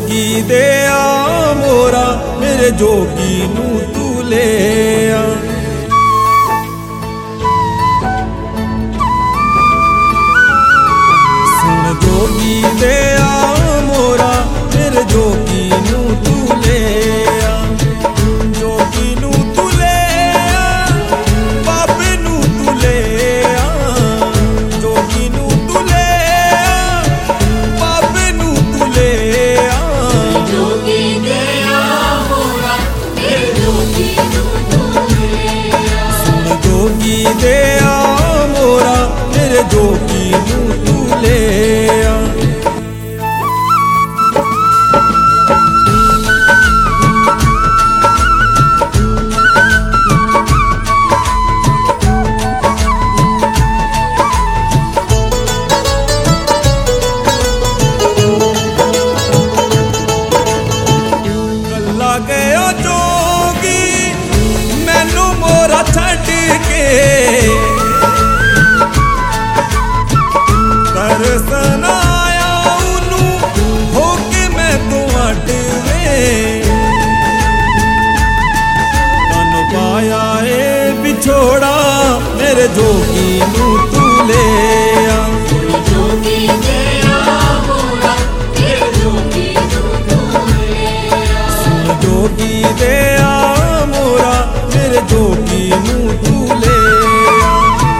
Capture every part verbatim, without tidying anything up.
जोगी दे आ मोरा मेरे जोगी नू तू ले आ। सुन जोगी दे आ मोरा मेरे जोगी नू तू ले आ। जोगी नू तू ले आ, बाबे नू तू ले आ। जोगी नू तू ले आ, बाबे नू तू ले आ। जोगी दे आ मोरा मेरे जोगी नू तू ले आ। सुन जोगी दे आ मोरा मेरे जोगी नू तू ले आ। गया जोगी मैनू मोरा छड़ के तरसन आया उनू होके मैं तू अड वे। कन पाया ए बिछोड़ा मेरे जोगी नू तू ले आ। जोगी दे आ मोरा मेरे जोगी नू तू ले आ। जोगी दे आ मोरा मेरे जोगी नू तू ले आ।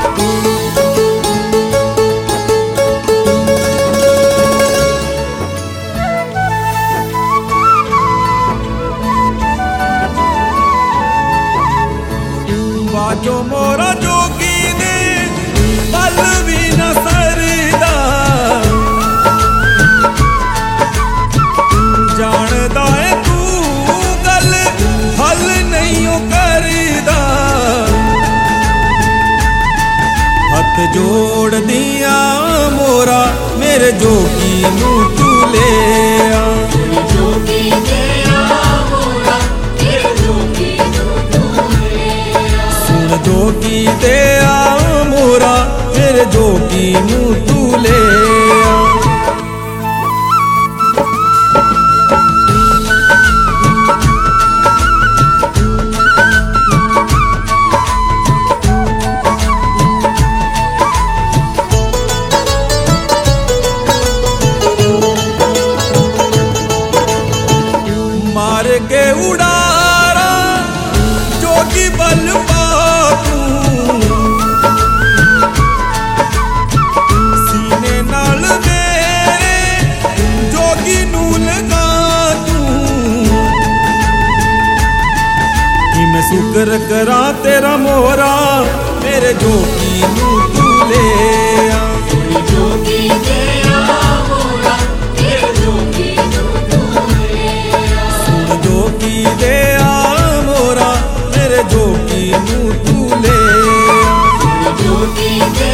बाजो मोरा जोगी दे पल भी न सरदा। जानदा है तू गल हल नहीं करदा। हथ जोड़ दिया मोरा मेरे जोगी नू तू ले आ। जोगी दे आ मोरा मेरे जोगी नू तू ले आ। सुन जोगी दे आ मोरा मेरे जोगी नू तू ले आ। मार के उड़ारा जोगी बल पातू। सीने नाल मेरे जोगी नू लगा तू। कि मैं शुक्र करा तेरा मोरा मेरे जोगी नू तू ले आ। जोगी दे आ मोरा मेरे जोगी नू तू ले आ। जोगी दे आ मोरा मेरे जोगी नू तू ले आ। जोगी दे